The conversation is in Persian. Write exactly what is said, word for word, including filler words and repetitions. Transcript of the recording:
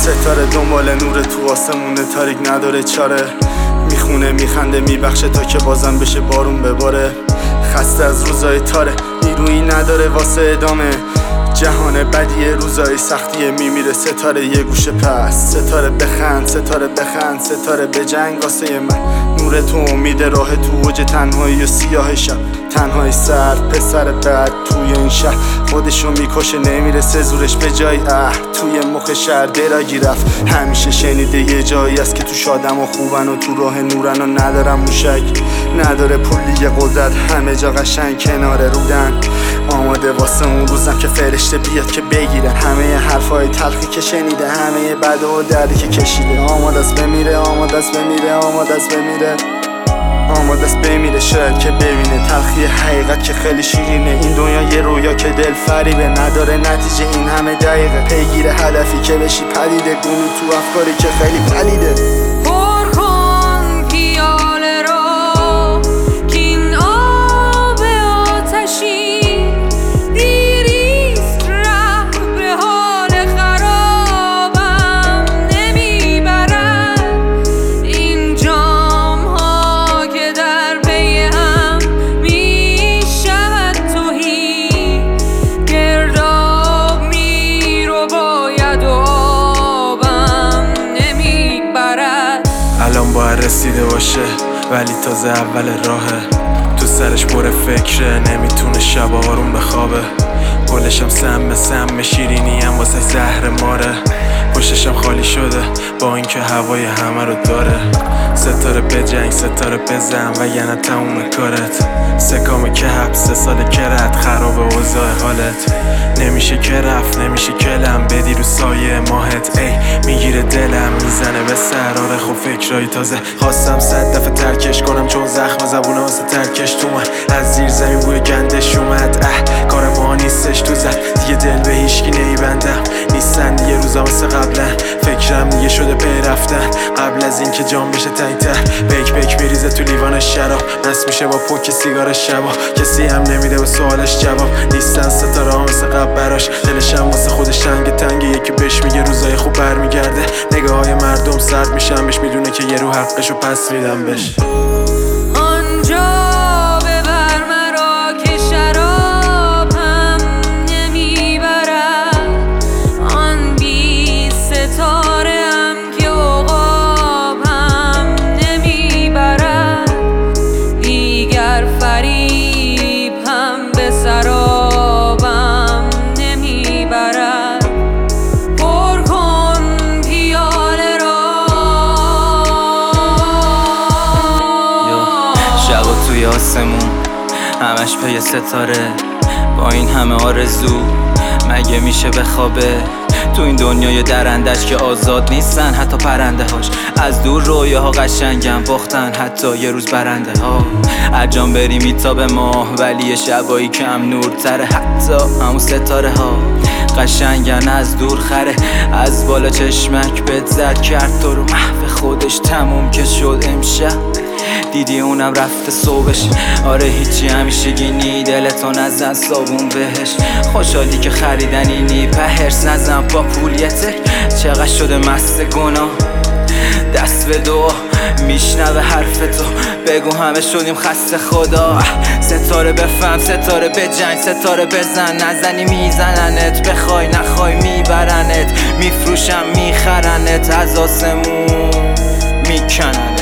ستاره دنبال نور تو آسمونه، تاریک نداره چاره، میخونه میخنده میبخشه تا که بازم بشه بارون بباره. خسته از روزای تاره، نیرویی نداره واسه ادامه، جهان بدیه روزای سختیه، میمیره ستاره یه گوشه پس. ستاره بخند ستاره بخند ستاره به جنگ واسه من، نور تو امید راه تو اوج تنهایی و سیاه شب، تنهای سرد پسر بد توی این شهر، خودشو میکشه نمیرسه زورش به جای اه توی مخ شهر دراگی رفت. همیشه شنیده یه جایی است که توش آدم و خوبن و تو راه نورن و ندارم موشک، نداره پولی قدرت، همه جا قشنگ کنار رودن، آماده واسه اون روزم که فرشته بیاد که بگیره همه حرفای تلخی که شنیده، همه بد و دردی که کشیده. آماده است بمیره آماده است بمیره آماده است بمیره آماده است بمیره، شاید که ببینه تلخی حقیقت که خیلی شیرینه. این دنیا یه رویا که دل فریبه، نداره نتیجه این همه دقیقه، پیگیر هدفی که بشی پدیده، گونی تو افکاری که خیلی پلیده. الان باید رسیده باشه ولی تازه اول راهه، تو سرش پر فکره نمیتونه شب آروم بخوابه، گلشم سم سم شیرینی هم واسه زهر ماره، پشتشم خالی شده با اینکه هوای همه رو داره. ستاره بجنگ ستاره بزن و یعنی تموم کارت، سکامه که حبس سه سال کرد خراب اوضاع حالت، نمیشه که رفت نمیشه کلم بدی رو سایه ماهت، ای میگیره دلم میزنه به سراره خب فکرای تازه، خواستم صد دفعه ترکش کنم چون زخم زبونه واسه ترکش تو من، از زیر زمین بوی گندش اومد، اه کار ما نیستش تو زد دیگه، دل به هیشکی نیبندم نیستن دیگه روزا مثل قبلا، فکرم دیگه شده پی رفتن قبل از این که جام بشه تنگ تر، بیک بیک میریزه تو لیوان شراب، مست میشه با پوک سیگار شبا، کسی هم نمیده به سوالش جواب، نیستن ستاره ها مثل قبل براش، دلشم واسه خودش تنگ تنگه، یکی بهش میگه روزای خوب برمیگرده، نگاه های مردم سرد میشن بهش، میدونه که یه رو حقشو پس میدم بهش. توی آسمون همش پی ستاره، با این همه آرزو مگه میشه بخوابه، تو این دنیای درندش که آزاد نیستن حتی پرنده هاش، از دور رویاها قشنگن باختن حتی یه روز برنده ها، هرجام بریم میتاب ماه ولی یه شبایی کم نورتره، حتی همون ستاره ها قشنگن از دور خره، از بالا چشمک بهت زد کرد تو رو محو خودش، تموم که شد امشب دیدی اونم رفته صبحش، آره هیچی همیشگی نی دلتو نزن صابون بهش، خوشحالی که خریدنی نی پهرس نزن با پولیتک، چقدر شده مست گناه دست به دعا میشنوه حرف تو، بگو همه شدیم خسته خدا، ستاره بفهم ستاره بجنگ ستاره بزن، نزنی میزننت بخوای نخوای میبرنت، میفروشم میخرنت از آسمون میکنن.